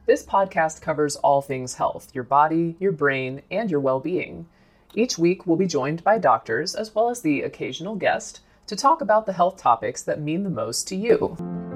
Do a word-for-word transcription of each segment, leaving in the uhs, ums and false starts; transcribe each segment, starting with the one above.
This podcast covers all things health, your body, your brain, and your well-being. Each week, we'll be joined by doctors, as well as the occasional guest, to talk about the health topics that mean the most to you.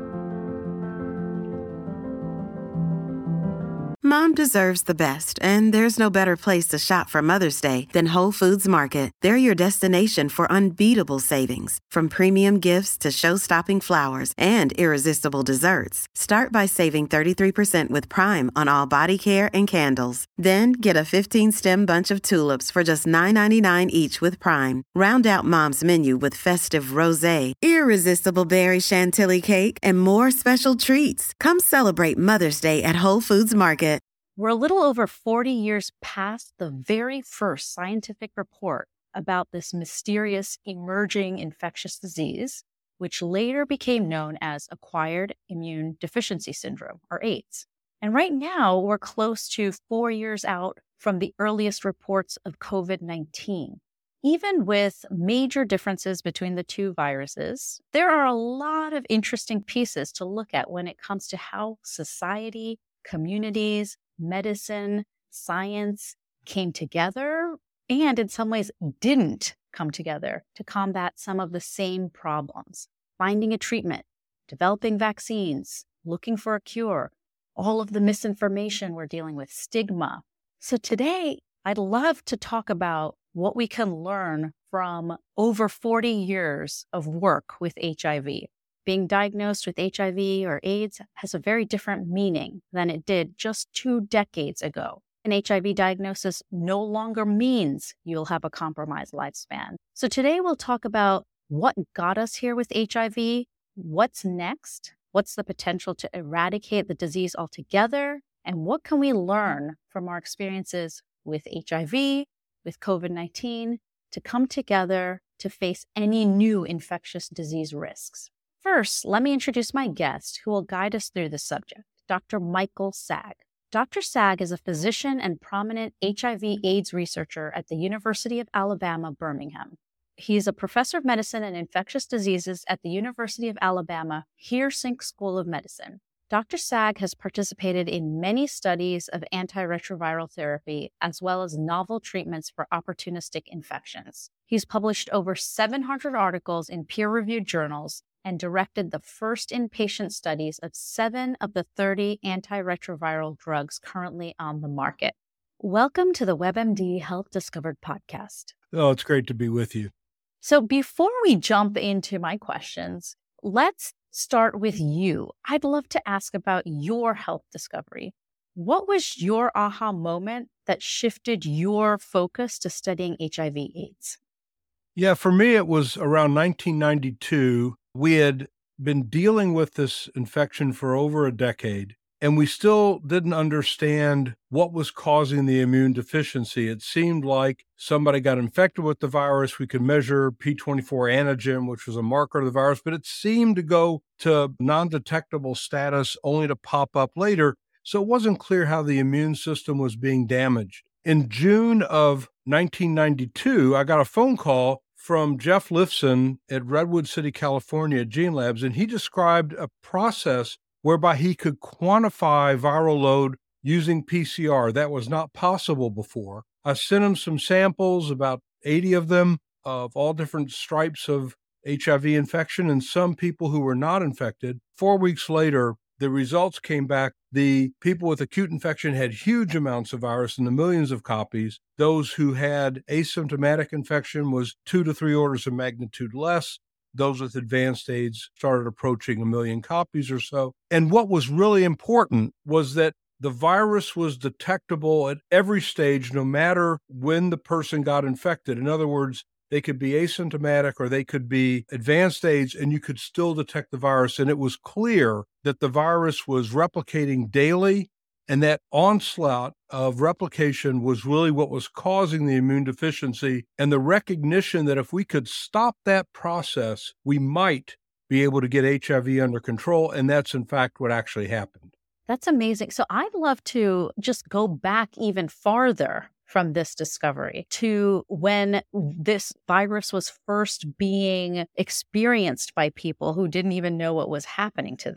Mom deserves the best, and there's no better place to shop for Mother's Day than Whole Foods Market. They're your destination for unbeatable savings, from premium gifts to show-stopping flowers and irresistible desserts. Start by saving thirty-three percent with Prime on all body care and candles. Then get a fifteen-stem bunch of tulips for just nine ninety-nine each with Prime. Round out Mom's menu with festive rosé, irresistible berry chantilly cake, and more special treats. Come celebrate Mother's Day at Whole Foods Market. We're a little over forty years past the very first scientific report about this mysterious emerging infectious disease, which later became known as Acquired Immune Deficiency Syndrome, or AIDS. And right now, we're close to four years out from the earliest reports of COVID nineteen. Even with major differences between the two viruses, there are a lot of interesting pieces to look at when it comes to how society, communities, medicine, science came together, and in some ways didn't come together to combat some of the same problems. Finding a treatment, developing vaccines, looking for a cure, all of the misinformation we're dealing with, stigma. So today, I'd love to talk about what we can learn from over forty years of work with H I V. Being diagnosed with H I V or AIDS has a very different meaning than it did just two decades ago. An H I V diagnosis no longer means you'll have a compromised lifespan. So today we'll talk about what got us here with H I V, what's next, what's the potential to eradicate the disease altogether, and what can we learn from our experiences with H I V, with COVID nineteen, to come together to face any new infectious disease risks. First, let me introduce my guest who will guide us through the subject, Doctor Michael Saag. Doctor Saag is a physician and prominent H I V AIDS researcher at the University of Alabama, Birmingham. He is a professor of medicine and infectious diseases at the University of Alabama Hersink School of Medicine. Doctor Saag has participated in many studies of antiretroviral therapy as well as novel treatments for opportunistic infections. He's published over seven hundred articles in peer-reviewed journals and directed the first inpatient studies of seven of the thirty antiretroviral drugs currently on the market. Welcome to the WebMD Health Discovered podcast. Oh, it's great to be with you. So before we jump into my questions, let's start with you. I'd love to ask about your health discovery. What was your aha moment that shifted your focus to studying H I V AIDS? Yeah, for me, it was around nineteen ninety-two. We had been dealing with this infection for over a decade, and we still didn't understand what was causing the immune deficiency. It seemed like somebody got infected with the virus. We could measure P twenty-four antigen, which was a marker of the virus, but it seemed to go to non-detectable status only to pop up later. So it wasn't clear how the immune system was being damaged. In June of nineteen ninety-two, I got a phone call from Jeff Lifson at Redwood City, California at Gene Labs, and he described a process whereby he could quantify viral load using P C R. That was not possible before. I sent him some samples, about eighty of them, of all different stripes of H I V infection and some people who were not infected. Four weeks later, the results came back. The people with acute infection had huge amounts of virus in the millions of copies. Those who had asymptomatic infection was two to three orders of magnitude less. Those with advanced AIDS started approaching a million copies or so. And what was really important was that the virus was detectable at every stage, no matter when the person got infected. In other words, they could be asymptomatic or they could be advanced AIDS, and you could still detect the virus. And it was clear that the virus was replicating daily, and that onslaught of replication was really what was causing the immune deficiency, and the recognition that if we could stop that process, we might be able to get H I V under control. And that's, in fact, what actually happened. That's amazing. So I'd love to just go back even farther from this discovery to when this virus was first being experienced by people who didn't even know what was happening to them.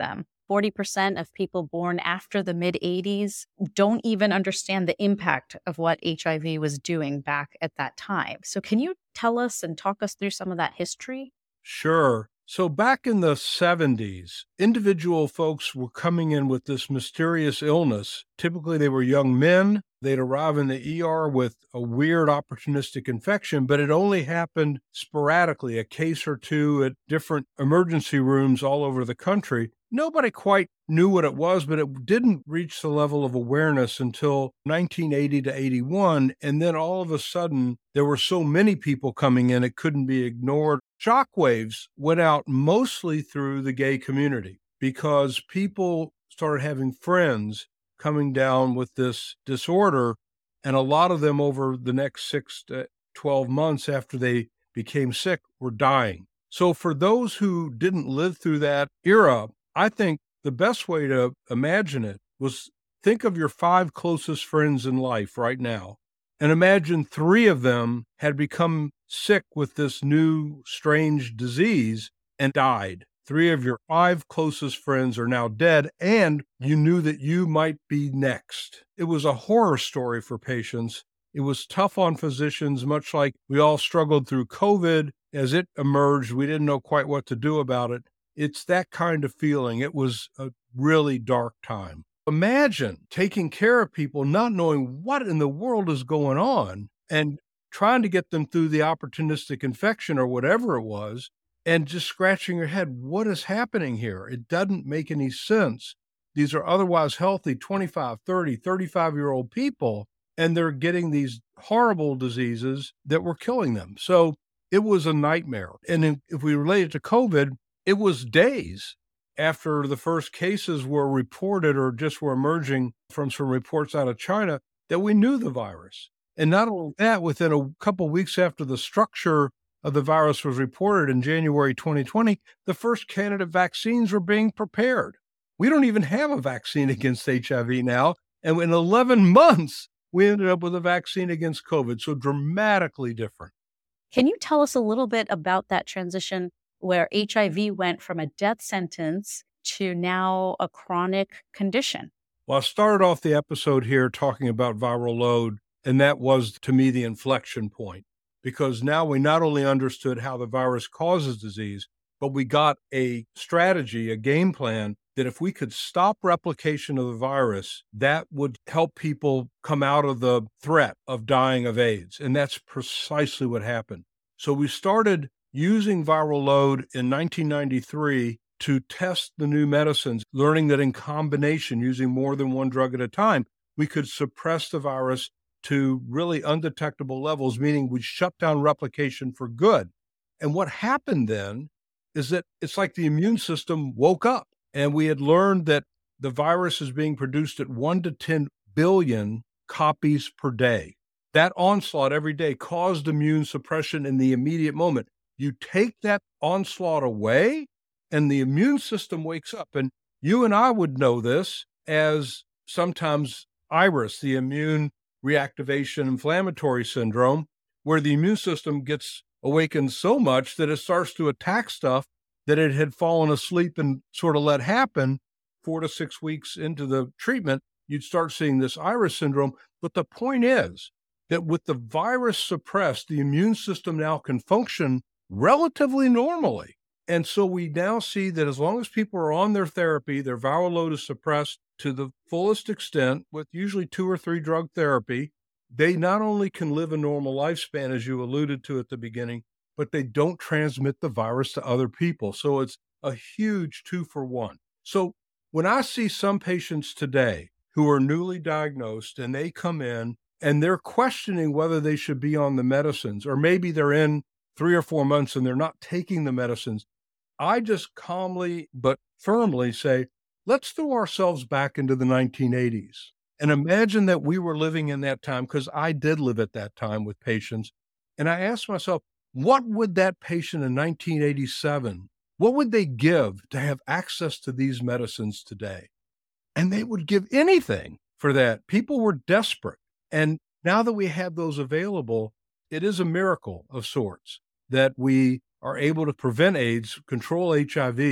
forty percent of people born after the mid eighties don't even understand the impact of what H I V was doing back at that time. So can you tell us and talk us through some of that history? Sure. So back in the seventies, individual folks were coming in with this mysterious illness. Typically, they were young men. They'd arrive in the E R with a weird opportunistic infection, but it only happened sporadically, a case or two at different emergency rooms all over the country. Nobody quite knew what it was, but it didn't reach the level of awareness until nineteen eighty to eighty-one. And then all of a sudden, there were so many people coming in, it couldn't be ignored. Shockwaves went out mostly through the gay community because people started having friends coming down with this disorder. And a lot of them over the next six to twelve months after they became sick were dying. So for those who didn't live through that era, I think the best way to imagine it was think of your five closest friends in life right now, and imagine three of them had become sick with this new strange disease and died. Three of your five closest friends are now dead, and you knew that you might be next. It was a horror story for patients. It was tough on physicians, much like we all struggled through COVID. As it emerged, we didn't know quite what to do about it. It's that kind of feeling. It was a really dark time. Imagine taking care of people, not knowing what in the world is going on, and trying to get them through the opportunistic infection or whatever it was, and just scratching your head, what is happening here? It doesn't make any sense. These are otherwise healthy twenty-five, thirty, thirty-five-year-old people, and they're getting these horrible diseases that were killing them. So it was a nightmare. And if we relate it to COVID, it was days after the first cases were reported or just were emerging from some reports out of China that we knew the virus. And not only that, within a couple of weeks after the structure of the virus was reported in January twenty twenty, the first candidate vaccines were being prepared. We don't even have a vaccine against H I V now. And in eleven months, we ended up with a vaccine against COVID. So dramatically different. Can you tell us a little bit about that transition where H I V went from a death sentence to now a chronic condition? Well, I started off the episode here talking about viral load, and that was, to me, the inflection point, because now we not only understood how the virus causes disease, but we got a strategy, a game plan, that if we could stop replication of the virus, that would help people come out of the threat of dying of AIDS. And that's precisely what happened. So we started using viral load in nineteen ninety-three to test the new medicines, learning that in combination, using more than one drug at a time, we could suppress the virus to really undetectable levels, meaning we'd shut down replication for good. And what happened then is that it's like the immune system woke up, and we had learned that the virus is being produced at one to ten billion copies per day. That onslaught every day caused immune suppression in the immediate moment. You take that onslaught away, and the immune system wakes up. And you and I would know this as sometimes I R I S, the immune reactivation inflammatory syndrome, where the immune system gets awakened so much that it starts to attack stuff that it had fallen asleep and sort of let happen. Four to six weeks into the treatment, you'd start seeing this I R I S syndrome. But the point is that with the virus suppressed, the immune system now can function relatively normally. And so we now see that as long as people are on their therapy, their viral load is suppressed to the fullest extent with usually two or three drug therapy, they not only can live a normal lifespan, as you alluded to at the beginning, but they don't transmit the virus to other people. So it's a huge two for one. So when I see some patients today who are newly diagnosed and they come in and they're questioning whether they should be on the medicines, or maybe they're in three or four months and they're not taking the medicines, I just calmly but firmly say, let's throw ourselves back into the nineteen eighties and imagine that we were living in that time, because I did live at that time with patients. And I asked myself, what would that patient in nineteen eighty-seven, what would they give to have access to these medicines today? And they would give anything for that. People were desperate. And now that we have those available, it is a miracle of sorts that we are able to prevent AIDS, control H I V,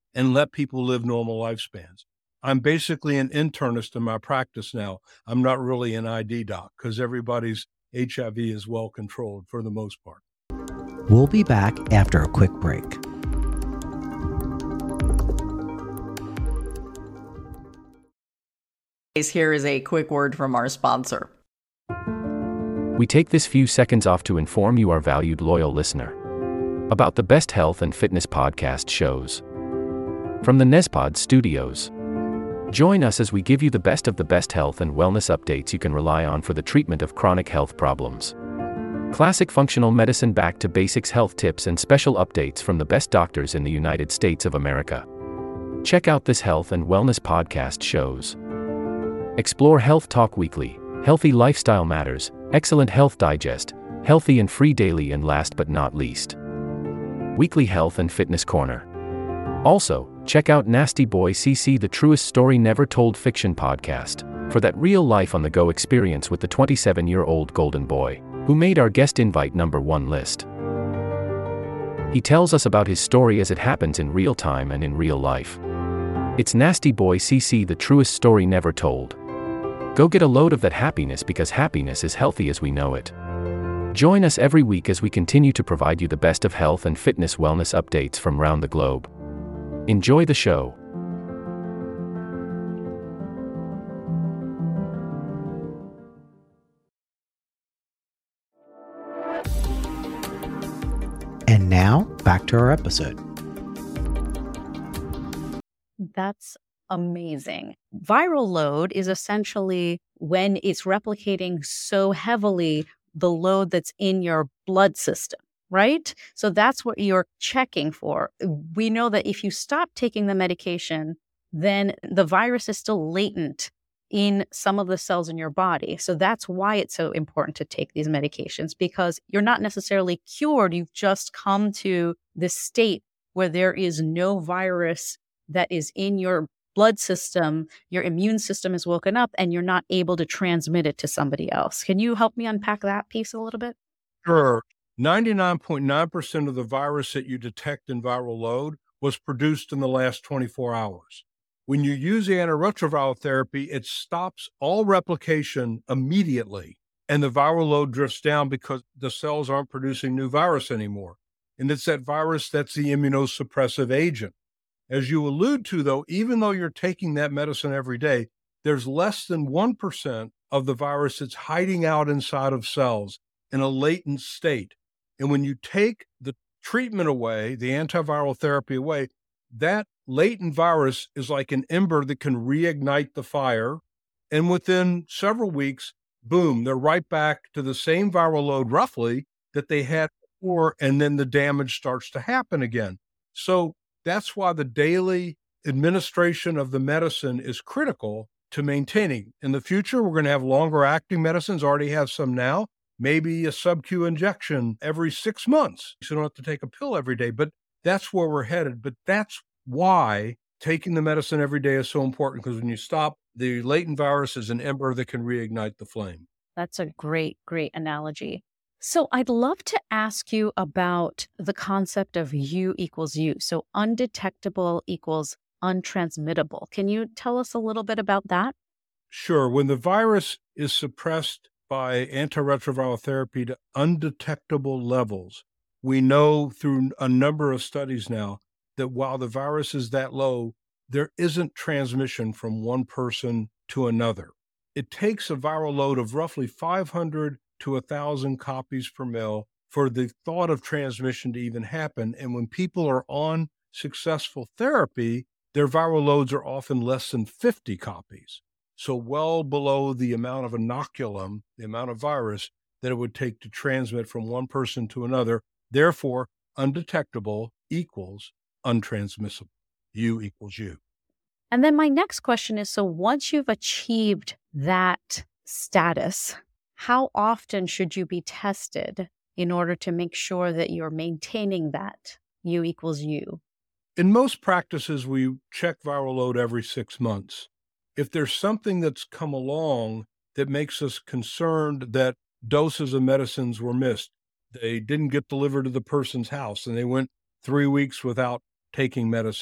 and let people live normal lifespans. I'm basically an internist in my practice now. I'm not really an I D doc because everybody's H I V is well controlled for the most part. We'll be back after a quick break. Here is a quick word from our sponsor. We take this few seconds off to inform you, our valued loyal listener, about the best health and fitness podcast shows from the Nezpod studios. Join us as we give you the best of the best health and wellness updates you can rely on for the treatment of chronic health problems. Classic functional medicine back to basics health tips and special updates from the best doctors in the United States of America. Check out this health and wellness podcast shows. Explore Health Talk Weekly, Healthy Lifestyle Matters, Excellent Health Digest, Healthy and Free Daily, and last but not least, Weekly Health and Fitness Corner. Also, check out Nasty Boy C C, the truest story never told fiction podcast, for that real life on the go experience with the twenty-seven-year-old golden boy, who made our guest invite number one list. He tells us about his story as it happens in real time and in real life. It's Nasty Boy C C, the truest story never told. Go get a load of that happiness, because happiness is healthy as we know it. Join us every week as we continue to provide you the best of health and fitness wellness updates from around the globe. Enjoy the show. And now, back to our episode. That's amazing. Viral load is essentially when it's replicating so heavily the load that's in your blood system, right? So that's what you're checking for. We know that if you stop taking the medication, then the virus is still latent in some of the cells in your body. So that's why it's so important to take these medications, because you're not necessarily cured. You've just come to this state where there is no virus that is in your blood system. Your immune system is woken up and you're not able to transmit it to somebody else. Can you help me unpack that piece a little bit? Sure. ninety-nine point nine percent of the virus that you detect in viral load was produced in the last twenty-four hours. When you use antiretroviral therapy, it stops all replication immediately, and the viral load drifts down because the cells aren't producing new virus anymore. And it's that virus that's the immunosuppressive agent. As you allude to, though, even though you're taking that medicine every day, there's less than one percent of the virus that's hiding out inside of cells in a latent state. And when you take the treatment away, the antiviral therapy away, that latent virus is like an ember that can reignite the fire. And within several weeks, boom, they're right back to the same viral load roughly that they had before, and then the damage starts to happen again. So that's why the daily administration of the medicine is critical to maintaining. In the future, we're going to have longer acting medicines, already have some now, maybe a sub-Q injection every six months. So you don't have to take a pill every day, but that's where we're headed. But that's why taking the medicine every day is so important, because when you stop, the latent virus is an ember that can reignite the flame. That's a great, great analogy. So I'd love to ask you about the concept of U equals U. So undetectable equals untransmittable. Can you tell us a little bit about that? Sure. When the virus is suppressed by antiretroviral therapy to undetectable levels, we know through a number of studies now that while the virus is that low, there isn't transmission from one person to another. It takes a viral load of roughly five hundred to one thousand copies per mil for the thought of transmission to even happen. And when people are on successful therapy, their viral loads are often less than fifty copies. So well below the amount of inoculum, the amount of virus that it would take to transmit from one person to another. Therefore, undetectable equals untransmissible. U equals U. And then my next question is, so once you've achieved that status, how often should you be tested in order to make sure that you're maintaining that U equals U? In most practices, we check viral load every six months. If there's something that's come along that makes us concerned that doses of medicines were missed, they didn't get delivered to the person's house, and they went three weeks without taking medicine,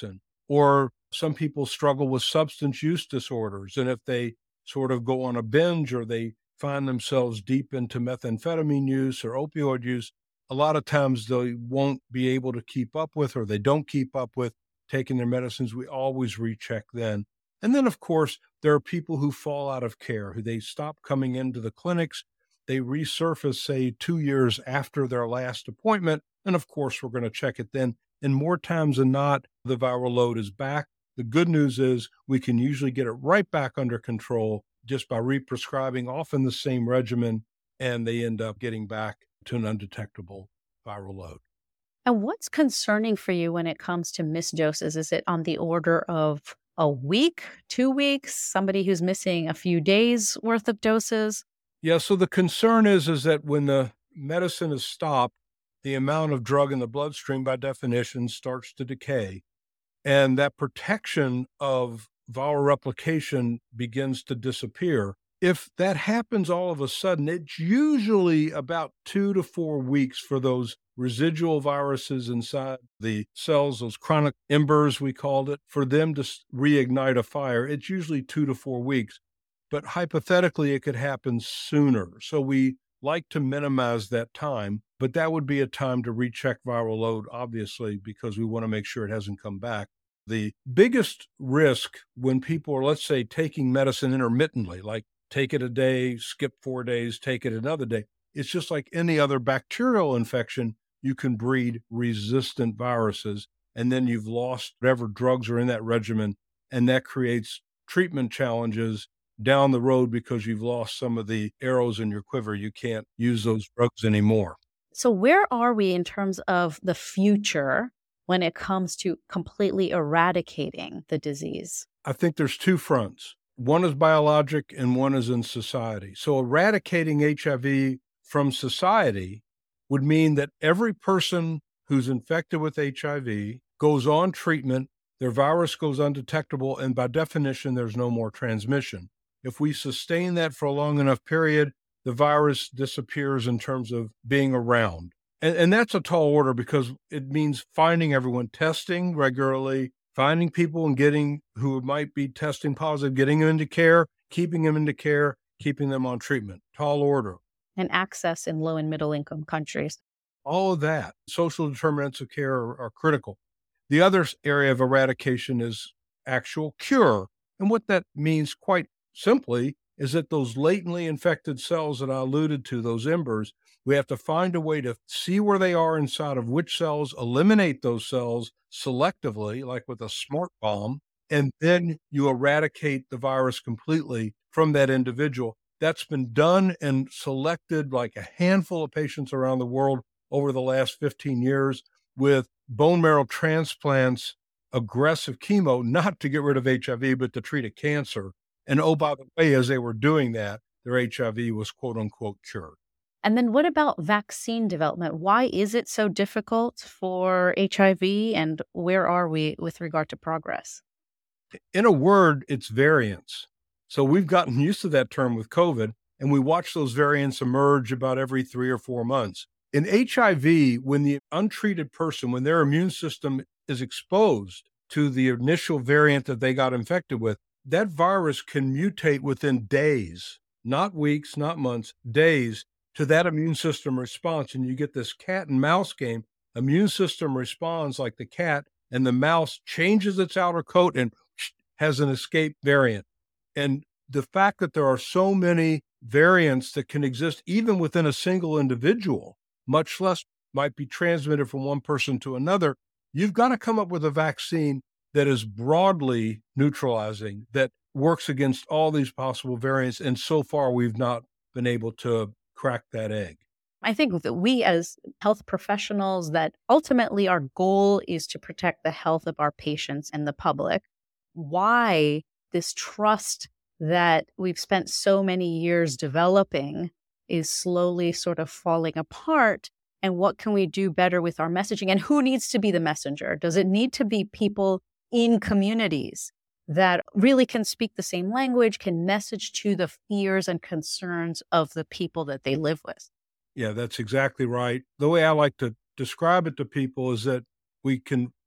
Or some people struggle with substance use disorders. And if they sort of go on a binge or they find themselves deep into methamphetamine use or opioid use, a lot of times they won't be able to keep up with, or they don't keep up with taking their medicines. We always recheck then. And then, of course, there are people who fall out of care, who they stop coming into the clinics. They resurface, say, two years after their last appointment. And of course, we're going to check it then. And more times than not, the viral load is back. The good news is we can usually get it right back under control just by represcribing often the same regimen, and they end up getting back to an undetectable viral load. And what's concerning for you when it comes to missed doses? Is it on the order of a week, two weeks, somebody who's missing a few days worth of doses? Yeah, so the concern is, is that when the medicine is stopped, the amount of drug in the bloodstream, by definition, starts to decay. And that protection of viral replication begins to disappear. If that happens all of a sudden, it's usually about two to four weeks for those residual viruses inside the cells, those chronic embers, we called it, for them to reignite a fire. It's usually two to four weeks. But hypothetically, it could happen sooner. So we like to minimize that time, but that would be a time to recheck viral load, obviously, because we want to make sure it hasn't come back. The biggest risk when people are, let's say, taking medicine intermittently, like take it a day, skip four days, take it another day, it's just like any other bacterial infection. You can breed resistant viruses, and then you've lost whatever drugs are in that regimen, and that creates treatment challenges down the road because you've lost some of the arrows in your quiver. You can't use those drugs anymore. So where are we in terms of the future when it comes to completely eradicating the disease? I think there's two fronts. One is biologic and one is in society. So eradicating H I V from society would mean that every person who's infected with H I V goes on treatment, their virus goes undetectable, and by definition, there's no more transmission. If we sustain that for a long enough period, the virus disappears in terms of being around. And, and that's a tall order because it means finding everyone, testing regularly, finding people and getting who might be testing positive, getting them into care, keeping them into care, keeping them on treatment. Tall order. And access in low and middle income countries. All of that. Social determinants of care are, are critical. The other area of eradication is actual cure. And what that means quite simply is that those latently infected cells that I alluded to, those embers, we have to find a way to see where they are inside of which cells, eliminate those cells selectively, like with a smart bomb, and then you eradicate the virus completely from that individual. That's been done and selected like a handful of patients around the world over the last fifteen years with bone marrow transplants, aggressive chemo, not to get rid of H I V, but to treat a cancer. And oh, by the way, as they were doing that, their H I V was quote unquote cured. And then what about vaccine development? Why is it so difficult for H I V, and where are we with regard to progress? In a word, it's variants. So we've gotten used to that term with COVID, and we watch those variants emerge about every three or four months. In H I V, when the untreated person, when their immune system is exposed to the initial variant that they got infected with, that virus can mutate within days, not weeks, not months, days, to that immune system response. And you get this cat and mouse game. Immune system responds like the cat, and the mouse changes its outer coat and has an escape variant. And the fact that there are so many variants that can exist even within a single individual, much less might be transmitted from one person to another, you've got to come up with a vaccine that is broadly neutralizing, that works against all these possible variants. And so far, we've not been able to crack that egg. I think that we as health professionals, that ultimately our goal is to protect the health of our patients and the public. Why this trust that we've spent so many years developing is slowly sort of falling apart? And what can we do better with our messaging? And who needs to be the messenger? Does it need to be people in communities that really can speak the same language, can message to the fears and concerns of the people that they live with? Yeah, that's exactly right. The way I like to describe it to people is that we can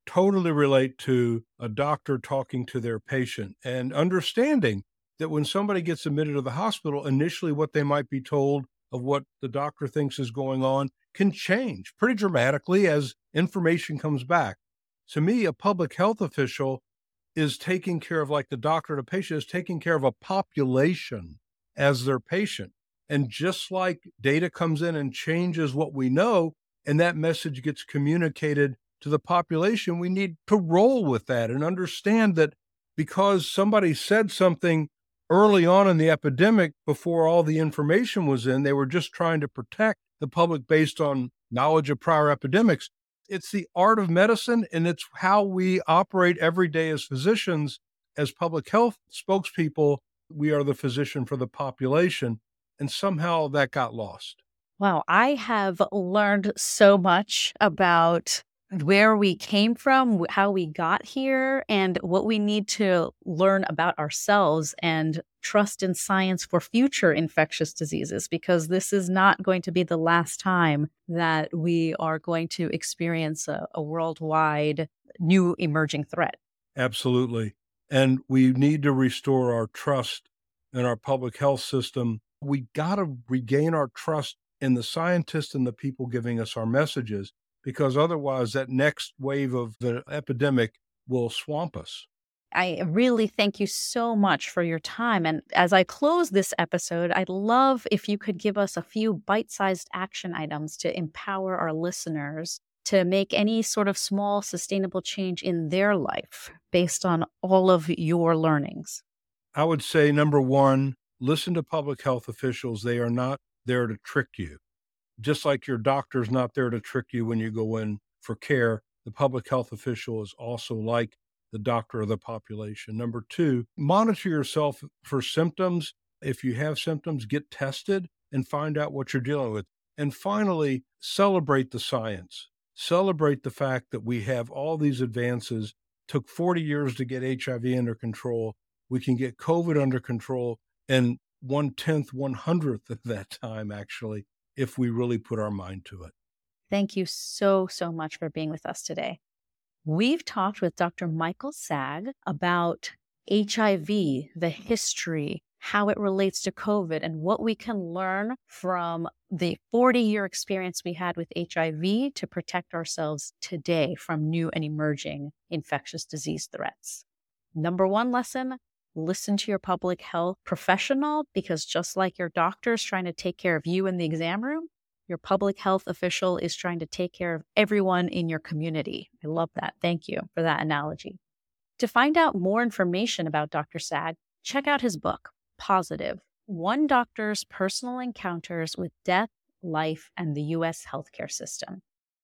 totally relate to a doctor talking to their patient and understanding that when somebody gets admitted to the hospital, initially what they might be told of what the doctor thinks is going on can change pretty dramatically as information comes back. To me, a public health official is taking care of, like the doctor and a patient, is taking care of a population as their patient. And just like data comes in and changes what we know, and that message gets communicated to the population, we need to roll with that and understand that because somebody said something early on in the epidemic before all the information was in, they were just trying to protect the public based on knowledge of prior epidemics. It's the art of medicine, and it's how we operate every day as physicians. As public health spokespeople, we are the physician for the population, and somehow that got lost. Wow, I have learned so much about where we came from, how we got here, and what we need to learn about ourselves and trust in science for future infectious diseases, because this is not going to be the last time that we are going to experience a, a worldwide new emerging threat. Absolutely. And we need to restore our trust in our public health system. We got to regain our trust in the scientists and the people giving us our messages, because otherwise that next wave of the epidemic will swamp us. I really thank you so much for your time. And as I close this episode, I'd love if you could give us a few bite-sized action items to empower our listeners to make any sort of small, sustainable change in their life based on all of your learnings. I would say, number one, listen to public health officials. They are not there to trick you. Just like your doctor's not there to trick you when you go in for care, the public health official is also like the doctor of the population. Number two, monitor yourself for symptoms. If you have symptoms, get tested and find out what you're dealing with. And finally, celebrate the science. Celebrate the fact that we have all these advances. Took forty years to get H I V under control. We can get COVID under control in one-tenth, one-hundredth of that time, actually, if we really put our mind to it. Thank you so, so much for being with us today. We've talked with Doctor Michael Saag about H I V, the history, how it relates to COVID, and what we can learn from the forty-year experience we had with H I V to protect ourselves today from new and emerging infectious disease threats. Number one lesson, listen to your public health professional, because just like your doctor is trying to take care of you in the exam room, your public health official is trying to take care of everyone in your community. I love that. Thank you for that analogy. To find out more information about Doctor Saag, check out his book, Positive, One Doctor's Personal Encounters with Death, Life, and the U S Healthcare System.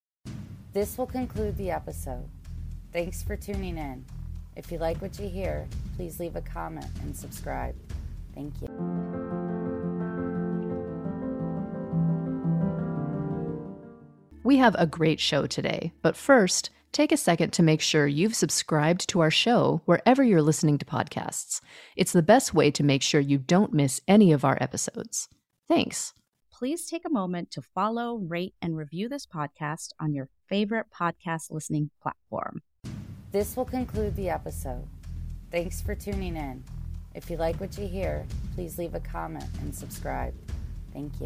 This will conclude the episode. Thanks for tuning in. If you like what you hear, please leave a comment and subscribe. Thank you. We have a great show today, but first, take a second to make sure you've subscribed to our show wherever you're listening to podcasts. It's the best way to make sure you don't miss any of our episodes. Thanks. Please take a moment to follow, rate, and review this podcast on your favorite podcast listening platform. This will conclude the episode. Thanks for tuning in. If you like what you hear, please leave a comment and subscribe. Thank you.